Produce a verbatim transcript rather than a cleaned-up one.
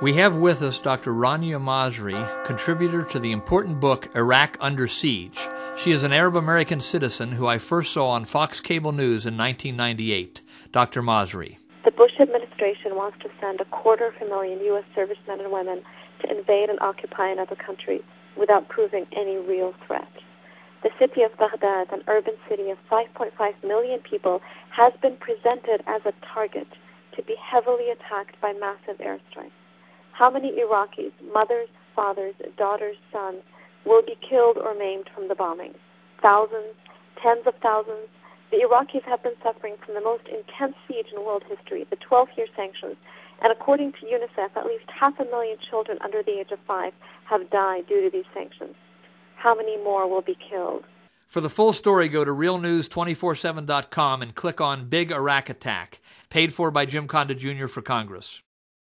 We have with us Doctor Rania Masri, contributor to the important book Iraq Under Siege. She is an Arab-American citizen who I first saw on Fox Cable News in nineteen ninety-eight. Doctor Masri. The Bush administration wants to send a quarter of a million U S servicemen and women to invade and occupy another country without proving any real threat. The city of Baghdad, an urban city of five point five million people, has been presented as a target to be heavily attacked by massive airstrikes. How many Iraqis, mothers, fathers, daughters, sons, will be killed or maimed from the bombings? Thousands, tens of thousands. The Iraqis have been suffering from the most intense siege in world history, the twelve-year sanctions, and according to UNICEF, at least half a million children under the age of five have died due to these sanctions. How many more will be killed? For the full story, go to real news two four seven dot com and click on Big Iraq Attack, paid for by Jim Conda Junior for Congress.